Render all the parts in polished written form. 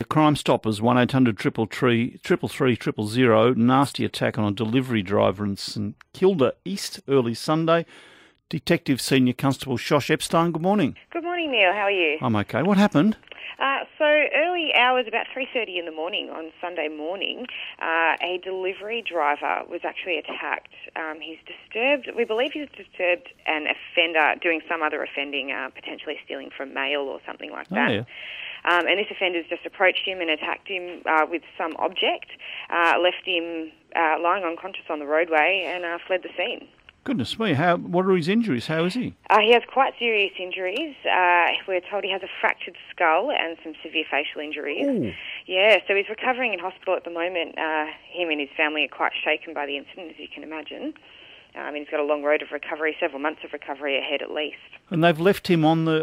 Crime Stoppers, 1800 333 000. Nasty attack on a delivery driver in St Kilda East early Sunday. Detective Senior Constable Shosh Epstein, good morning. Good morning, Neil. How are you? I'm okay. What happened? So early hours, about 3:30 in the morning on Sunday morning, a delivery driver was actually attacked. He's disturbed. We believe he's disturbed an offender doing some other offending, potentially stealing from mail or something like that. Oh, yeah. And this offender's just approached him and attacked him with some object, left him lying unconscious on the roadway and fled the scene. Goodness me, what are his injuries? How is he? He has quite serious injuries. We're told he has a fractured skull and some severe facial injuries. Ooh. Yeah, so he's recovering in hospital at the moment. Him and his family are quite shaken by the incident, as you can imagine. He's got a long road of recovery, several months of recovery ahead at least. And they've left him on the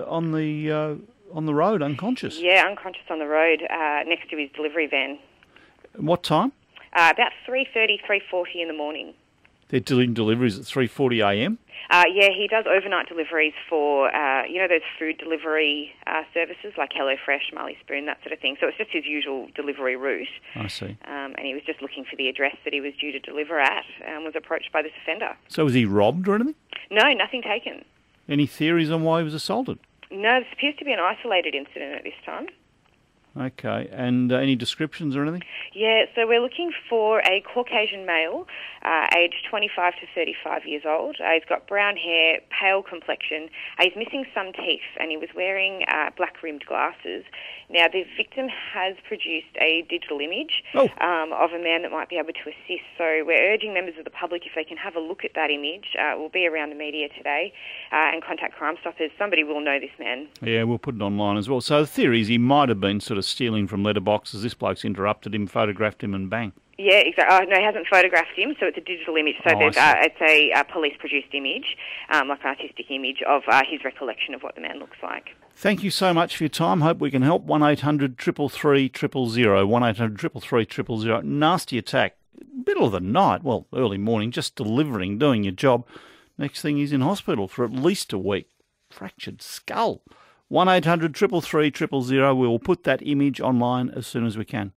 road, unconscious? Yeah, unconscious on the road next to his delivery van. What time? About 3:30, 3:40 in the morning. They're doing deliveries at 3:40 a.m? Yeah, he does overnight deliveries for, those food delivery services like HelloFresh, Marley Spoon, that sort of thing. So it's just his usual delivery route. I see. And he was just looking for the address that he was due to deliver at and was approached by this offender. So was he robbed or anything? No, nothing taken. Any theories on why he was assaulted? No, this appears to be an isolated incident at this time. Okay, and any descriptions or anything? Yeah, so we're looking for a Caucasian male, aged 25 to 35 years old. He's got brown hair, pale complexion. He's missing some teeth, and he was wearing black-rimmed glasses. Now, the victim has produced a digital image of a man that might be able to assist. So we're urging members of the public, if they can have a look at that image, we'll be around the media today, and contact Crime Stoppers. Somebody will know this man. Yeah, we'll put it online as well. So the theory is he might have been sort of stealing from letterboxes. This bloke's interrupted him, photographed him, and bang. Yeah, exactly. Oh, no, he hasn't photographed him, so it's a digital image. So it's a police-produced image, like an artistic image of his recollection of what the man looks like. Thank you so much for your time. Hope we can help. 1800 333 000. 1800 333 000. Nasty attack. Middle of the night, well, early morning, just delivering, doing your job. Next thing, he's in hospital for at least a week. Fractured skull. 1800 333 000. We will put that image online as soon as we can.